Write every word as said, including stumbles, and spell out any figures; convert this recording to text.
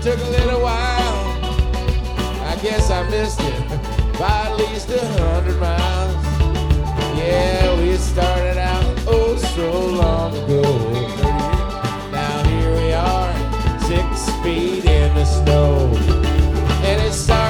took a little while. I guess I missed it by at least a hundred miles. Yeah, we started out oh so long ago. Now here we are, six feet in the snow. And it's